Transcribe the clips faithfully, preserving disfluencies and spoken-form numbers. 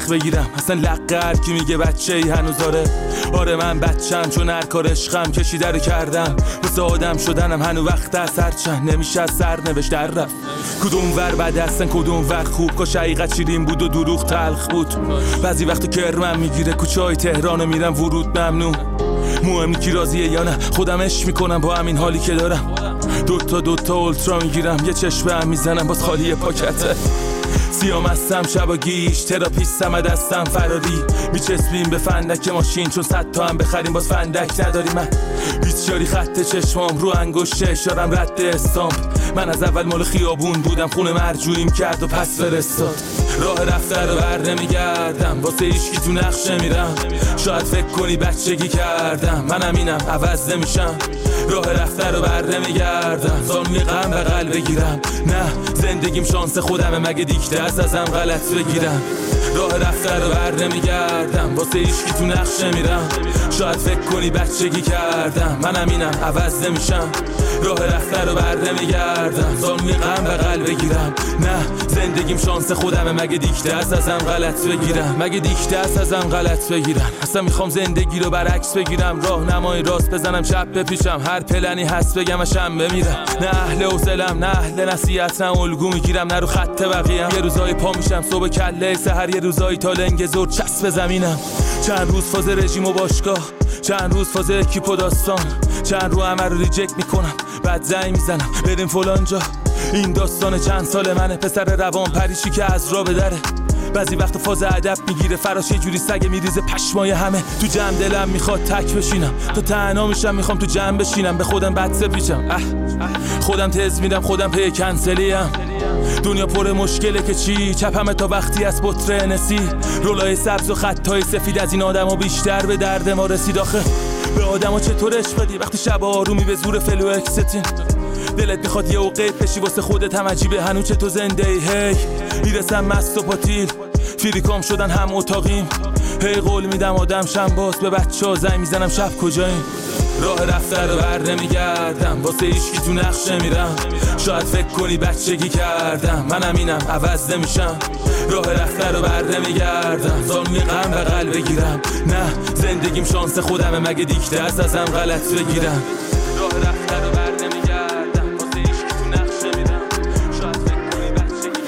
بگیرم. اصلا لقر کی میگه بچه ای هنوز آره آره من بچم، چون هر کار عشقم کشیده رو کردم. واسه آدم شدنم هنو وقت از هر چند نمیشه از سر نوشت در رفت. کدوم ور بد هستن کدوم ور خوب، کاش حقیقت شیرین بود و دروغ تلخ بود. بعضی وقت کرمم میگیره کوچه های تهرانو میرم ورود ممنوع. مهم کی راضیه یا نه خودم عشق میکنم با همین حالی که دارم. دوتا دوتا اولترا میگیرم یه چشمه هم میزنم باز خالی پاکته. سیام هستم شب و گیش تراپیستم از دستم فراری. میچسبیم به فندک ماشین چون صد تا هم بخریم باز فندک نداری. من بیچاری خط چشمام رو انگشت اشارم رد استامپ. من از اول مال خیابون بودم خونه مرجوعیم کرد و پس فرستاد. راه رفته رو بر نمیگردم واسه ایشکی تو نقشه میرم. شاید فکر کنی بچگی کردم منم اینم عوض نمیشم. راه رفته رو بر نمیگردم زانوی غم بغل بگیرم. نه زندگیم شانس خودمه مگه دیکته از ازم غلط بگیرم. راه رفته رو بر نمیگردم واسه ایشکی تو نقشه میرم. شاید فکر کنی بچگی کردم منم اینم عوض نمیشم. راه رفته رو بر نمیگردم زانوی غم بغل بگیرم. نه زندگیم شانس خودمه مگه دیکته از ازم غلط بگیرم. مگه دیکته از ازم غلط بگیرم. اصلا میخوام زندگی رو برعکس بگیرم. راه نمای راست بزنم چپ بپیشم. هر پلنی هست بگم اشم بمیرم. نه اهل حوصله‌ام نه اهل نصیحت نه الگو میگیرم نه رو خط بقیه‌ام. یه روزایی پا میشم صبح کله سحر یه روزایی تا لنگ زور چسب زمینم. چند روز فاز رژیم و باشگاه چند روز فاز اکیپ و داستان. چند رو همه رو ریجکت میکنم بعد زنگ میزنم بریم فلان جا. این داستان چند سال منه پسر روان پریشی که از راه بدره. بعضی وقت فاز ادب میگیره فراش یه جوری سگ میریزه پشمای همه. تو جمع دلم میخواد تک بشینم تا تنها میشم میخوام تو جمع بشینم. به خودم بد سپیچم اه خودم تز میدم خودم پی کنسلیم. دنیا پر مشکله که چی چپمه تا وقتی از بطره نسی. رولای سبز و خطای سفید از این آدم ها بیشتر به درد ما رسید. آخه به آدم ها چطور عشق بدی وقتی شب آرومی به زور فلو اکستین. دلت میخواد یه اوقیت بشی واسه خودت هم عجیبه هنو چطور زنده ای. هی میرسم مست و پاتیل فیریکام شدن هم اتاقیم. هی قول میدم آدم شم باز به بچه ها زنگ میزنم شب کجاییم. راه رفته رو بر نمیگردم واسه ایشکی تو نقشه میرم. شاید فکر کنی بچگی کردم منم اینم عوض نمیشم. راه رفته رو بر نمیگردم زانوی غم بغل بگیرم. نه زندگیم شانس خودمه مگه دیکته از ازم غلط بگیرم. راه رفته رو بر نمیگردم واسه ایشکی تو نقشه میرم. شاید فکر کنی بچگی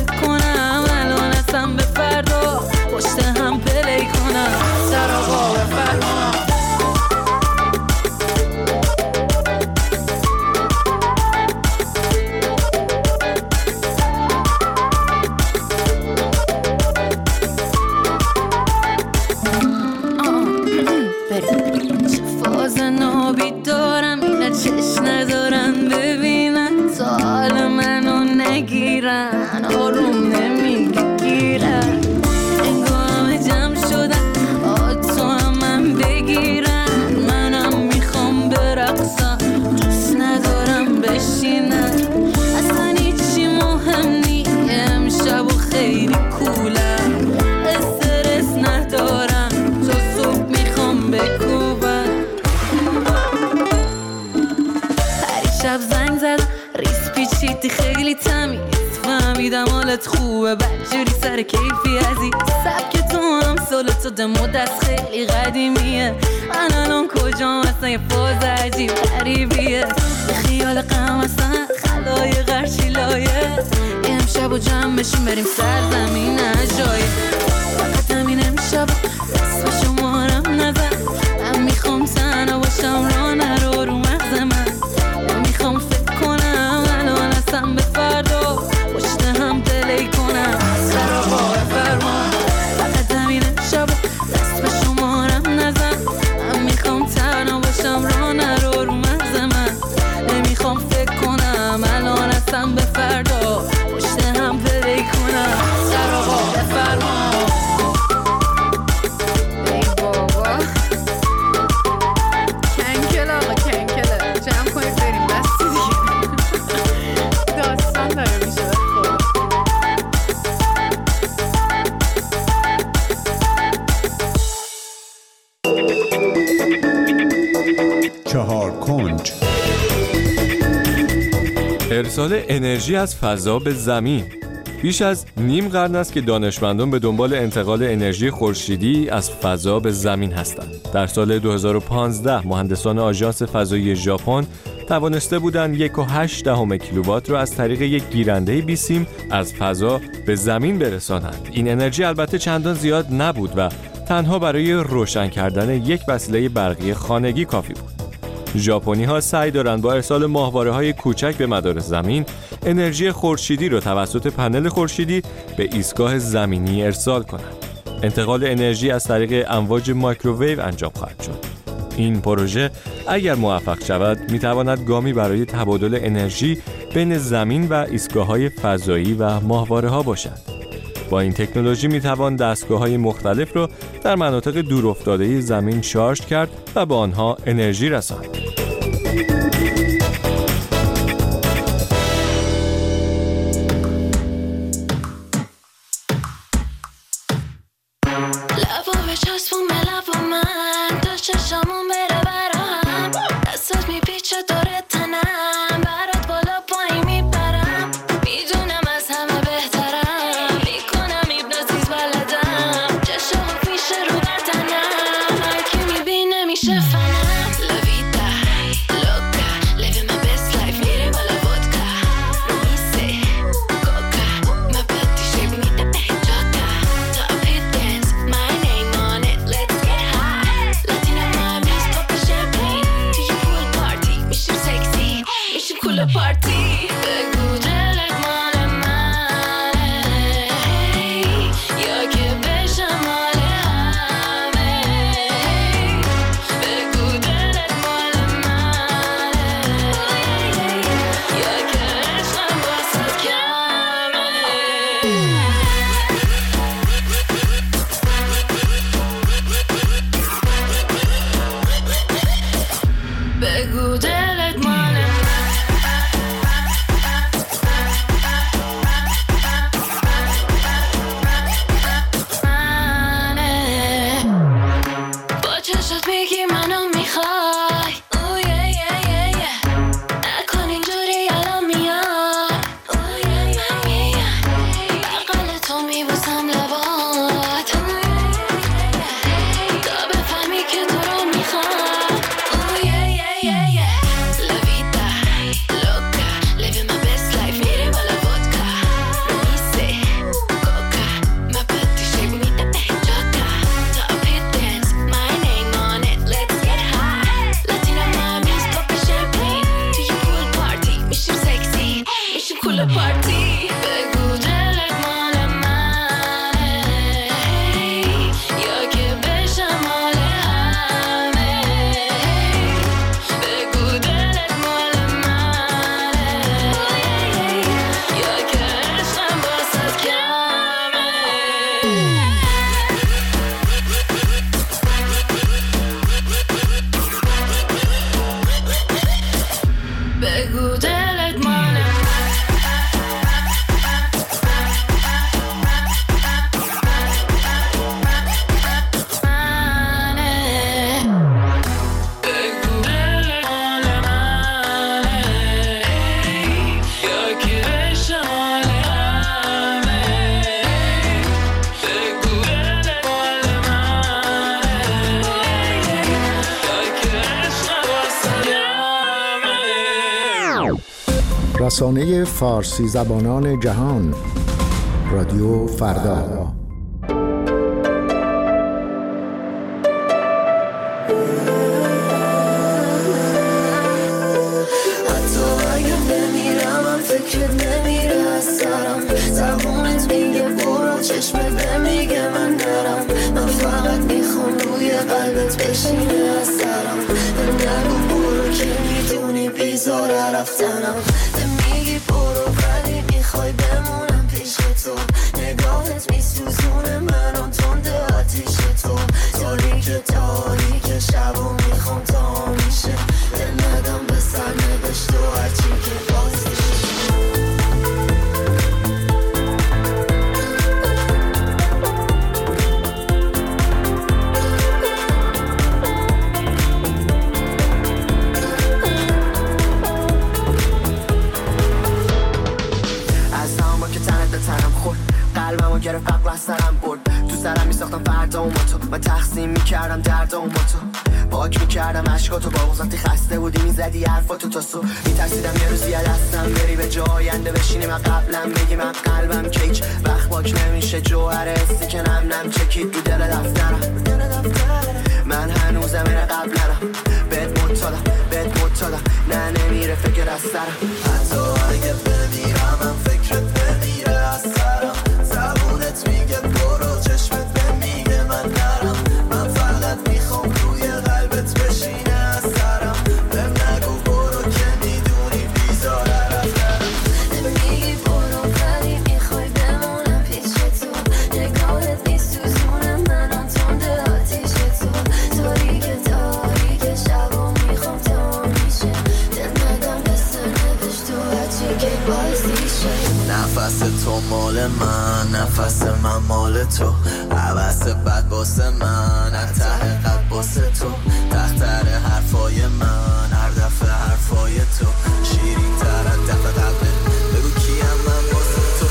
فردا پشت هم پلی کنم. سر آقا بگیرن آروم نمیگیرن انگاه جمع شدن آتو هم من بگیرن منم میخوام برقصم دوست ندارم بشینن اصلا هیچی مهم نی امشب و خیلی کولم استرس ندارم تا صبح میخوام بکوبم پریشب زنگ زد ریس پیچیدی خیلی تمیز فهمیدم حالت خوبه بدجوری سر کیفی عزیز سبک تو هم سال تو دمو دست خیلی قدیمیه من الان کجام اصلا یه فاز عجیب غریبیه به خیال غم اصلا خلای غرشی لایه امشب و جمع بشیم بریم سرزمین جای فقط همین امشب دست به شمارم نزن من میخوام تنها باشم را نرو رو مغز من نمیخوام فکر کنم الان اصلا به فردا پشت هم دلی کنم سر آقا فرما فقط همین امشب دست به شمارم نزن من میخوام تنها باشم را نرو رو مغز من نمیخوام فکر کنم الان اصلا به فردا پشت هم دلی کنم سر آقا فرما ای بابا کنکل آقا کنکله جمع کنید بریم بستی دیگه داستان داره میشه خدا چهار کنج ارسال انرژی از فضا به زمین. بیش از نیم قرن است که دانشمندان به دنبال انتقال انرژی خورشیدی از فضا به زمین هستند. در سال دو هزار و پانزده مهندسان آژانس فضایی ژاپن توانسته بودند یک و هشت دهم کیلووات را از طریق یک گیرنده بیسیم از فضا به زمین برسانند. این انرژی البته چندان زیاد نبود و تنها برای روشن کردن یک وسیله برقی خانگی کافی بود. ژاپنی ها سعی دارند با ارسال ماهواره‌های کوچک به مدار زمین انرژی خورشیدی را توسط پنل خورشیدی به ایستگاه زمینی ارسال کنند. انتقال انرژی از طریق امواج مایکروویو انجام خواهد شد. این پروژه اگر موفق شود میتواند گامی برای تبادل انرژی بین زمین و ایستگاه‌های فضایی و ماهواره‌ها باشد. با این تکنولوژی میتوان دستگاه‌های مختلف را در مناطق دورافتاده زمین شارژ کرد و به آنها انرژی رساند. رسانه فارسی زبانان جهان، رادیو فردا. چشمت نمیگه من نرم، من فقط میخوام روی قلبت بشینه از سرم. من نگو برو که میدونی بیزاره رفتنم. میگی برو ولی میخوای بمونم پیش تو. نگاهت میسوزونه منو تنده آتیش تو. تاریک تاریک شب و میخوام تا میشه دل ندم به سر نوشت و هرچی که بازیشه. قلبمو گرفت عقل از سرم برد. تو سرم میساختم فردا و تو و تقسیم میکردم درد و تو. پاک میکردم عشقاتو با وقتی خسته بودی میزدی حرفاتو تا صبح. میترسیدم یه روزی از دستم بری به جای آینده بشینی من قبلم بگی من قلبم که هیچ وقت پاک نمیشه. جوهر حسی که نم نم چکید رو دل دفترم. من هنوزم این قبل نرم. بهت مطالم بهت مطالم نه نمیره فکر از سرم. حتی اگه بمیرم من فکرت بمیره از سرم. زبونت میگه برو چشمت میگه من نرم. من فقط میخوام روی قلبت بشینه از سرم. بهم نگو برو که میدونی بیزاره رفتنم. میگی برو ولی میخوای بمونم پیش تو. نگاهت میسوزونه منو تنده آتیش تو. تاریک تاریک شب و میخوام تا میشه دل ندم به سر نوشت و هرچی که بازیشه. نفس تو مال من، نفس من مال تو. عوض بد باسه من، ته قد باسه تو. تختر حرفای من، هر دفعه حرفای تو. شیرین تر از دفعه قبله بگو کیم من باسه تو.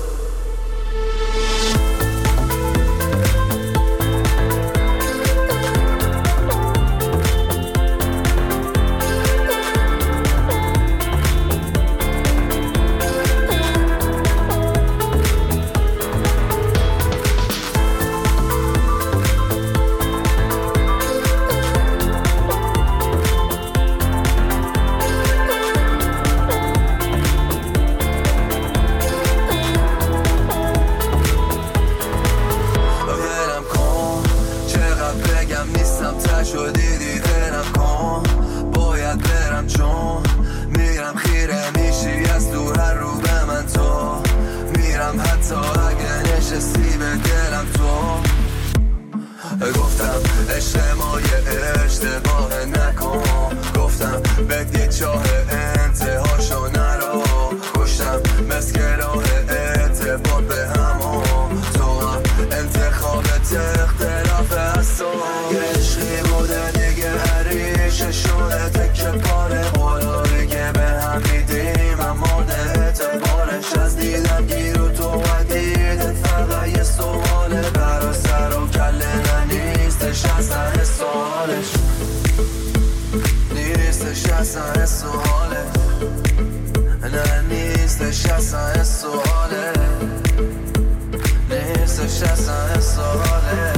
گفتم اجتماعی اشتباه نکن. گفتم بدی چاه انتهاشو نرو. گشتم مسکراه اعتبار به همون. تو هم انتخابت اختلاف هست و عشقی بوده دیگه هریش شده تکه پاره. قراری که به هم میدیم هم مورد اعتبارش. از دیدم گیر و تو و دیدت فقط یه سواله. برا سر و کله نیستش اصلا سوالش. نیستش اصلا سواله. نه نیستش اصلا سواله. نیستش اصلا سواله.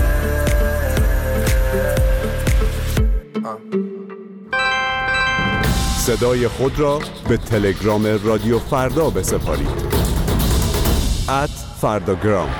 صدای خود را به تلگرام رادیو فردا بسپارید. ات فرداگرام.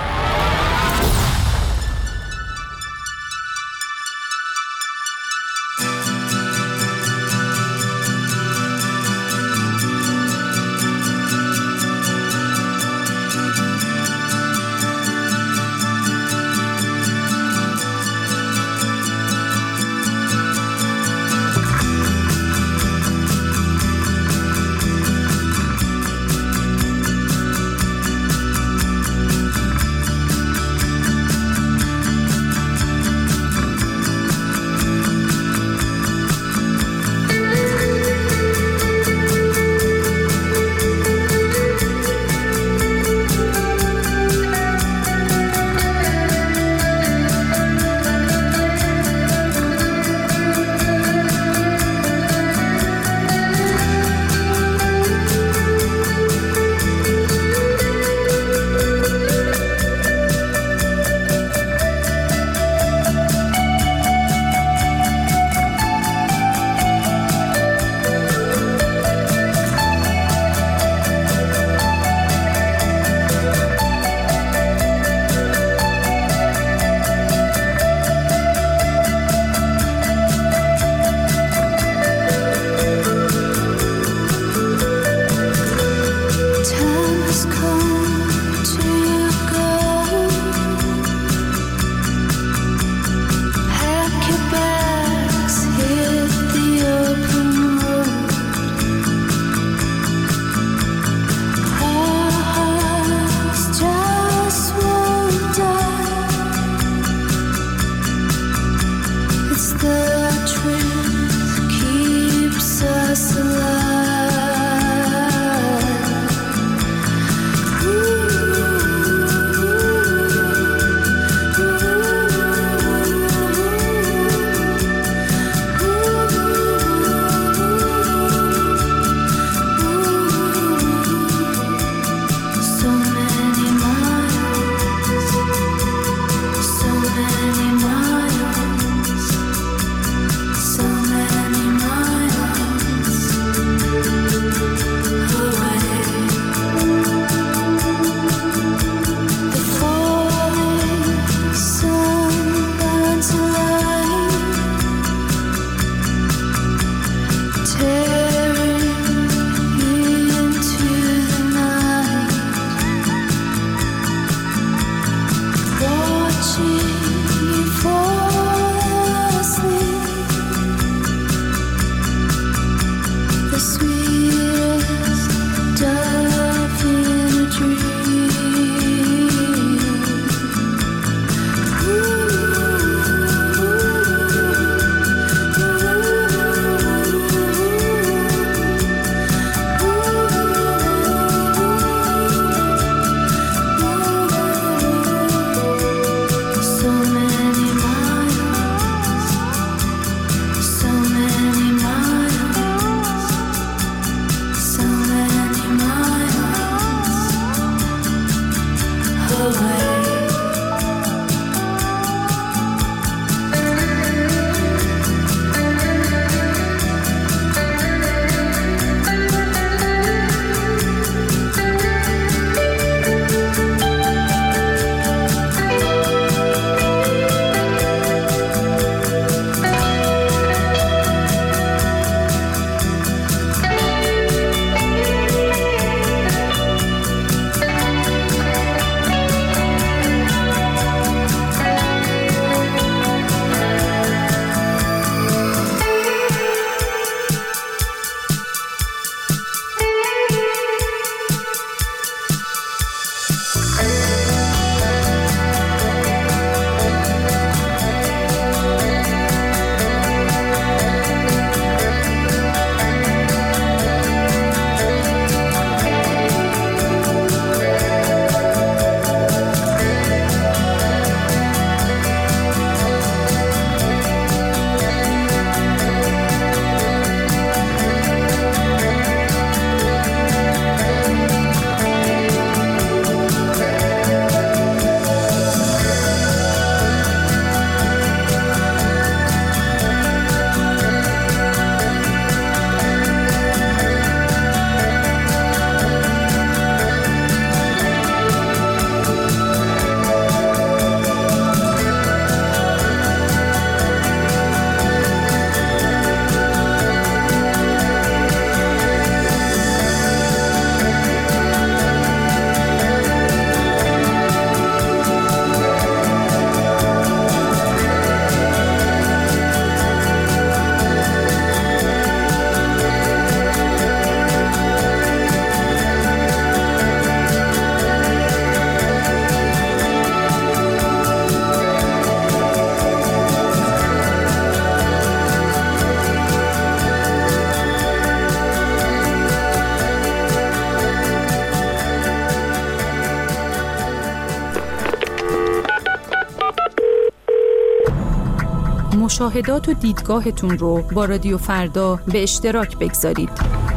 مشاهدات و دیدگاهتون رو با رادیو فردا به اشتراک بگذارید.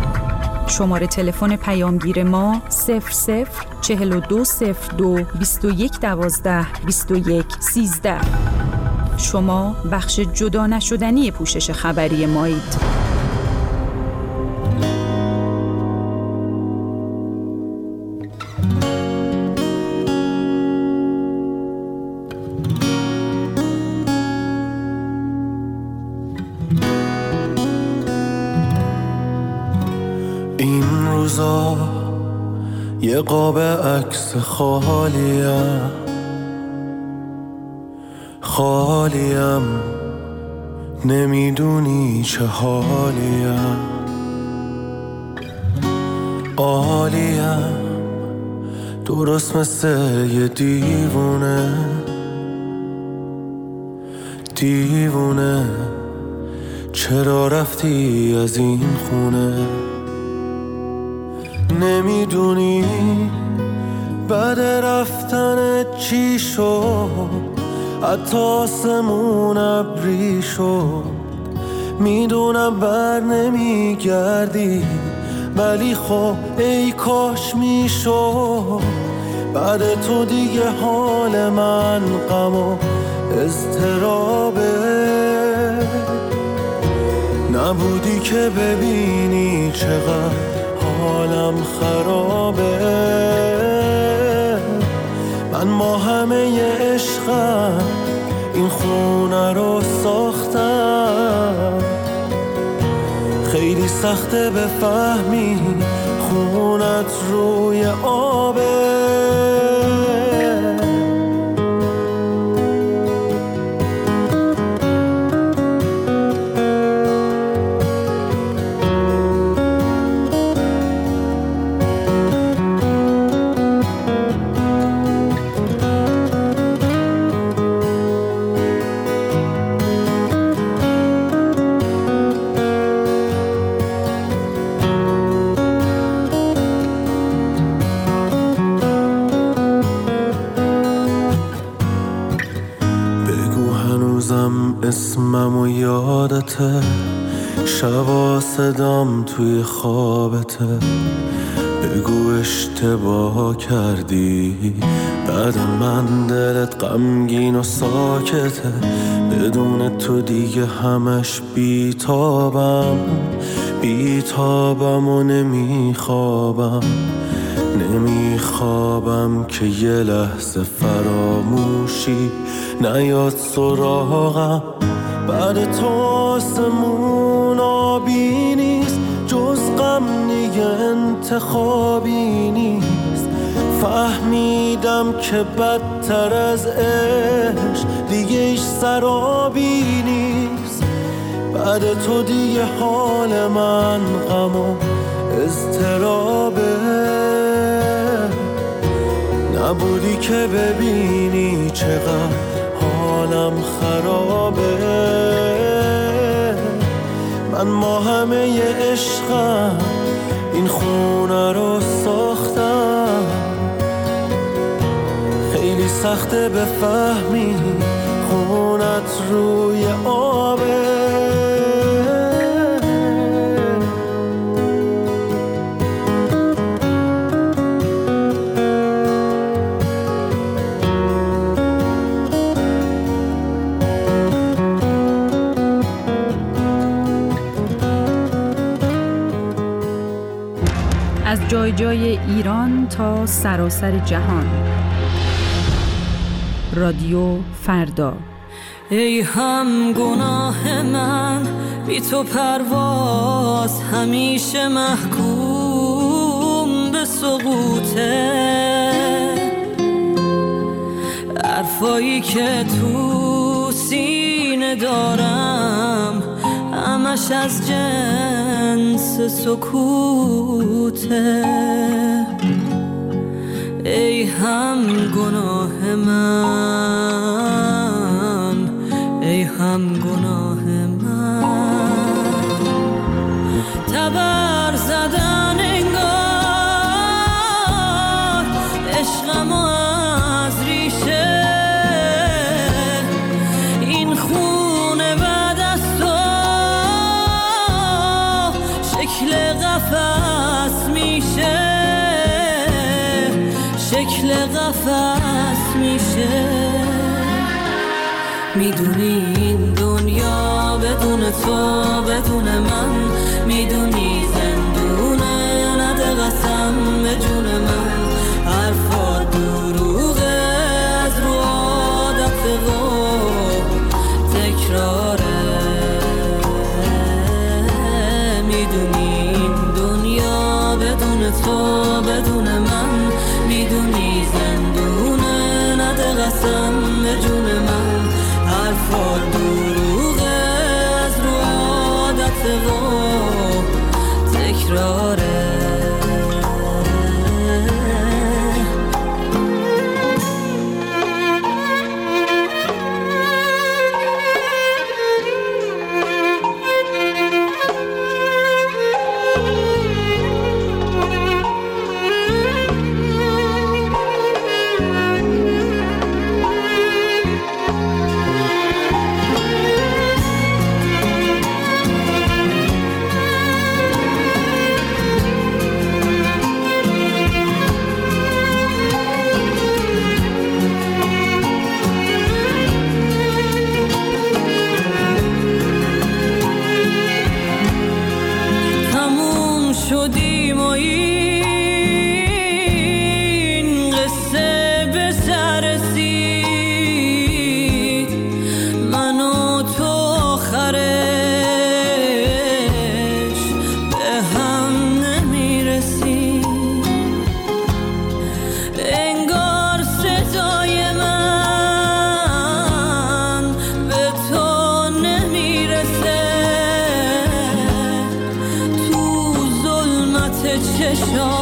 شماره تلفن پیامگیر ما صفر صفر چهل و دو صفر دو بیست و یک دوازده بیست و یک سیزده. شما بخش جدا نشدنی پوشش خبری مایید. این روزا یه قاب عکس خالیم خالیم نمیدونی چه حالیم عالیم درست مثل یه دیوونه دیوونه چرا رفتی از این خونه نمیدونی بعد رفتن چی شد حتی آسمون ابری شد میدونم بر نمیگردی ولی خب ای کاش میشد بعد تو دیگه حال من غم و اضطرابه نبودی که ببینی چقدر حالم خرابه من با همه عشقم این خونه رو ساختم خیلی سخته بفهمی خونت روی آبه اسمم و یادته شبا صدام توی خوابته بگو اشتباه کردی بعد من دلت غمگین و ساکته بدون تو دیگه همش بیتابم بیتابم و نمیخوابم نمیخوابم که یه لحظه فراموشی نیاد سراغم بعد تو آسمون آبی نیست جز غم دیگه انتخابی نیست فهمیدم که بدتر از عشق دیگه ایش سرابی نیست بعد تو دیگه حال من غم و اضطرابه نبودی که ببینی چقدر حالم خرابه من با همه عشقم این خونه رو ساختم خیلی سخته بفهمی خونت روی آبه از جای جای ایران تا سراسر جهان رادیو فردا. ای هم گناه من بی تو پرواز همیشه محکوم به سقوطه حرفایی که تو سینه دارم همش از جنس سکوته ای هم گناه من ای هم گناه من تبر زدن انگار عشقم از ریشه این خونه بعد از تو شکل قفس میشه شکل قفس میشه میدونی این دنیا بدون تو بدون من میدونی زندونه نده قسم به جون من حرفا دروغه از رو عادت و تکراره میدونی این دنیا بدون تو بدون من چشام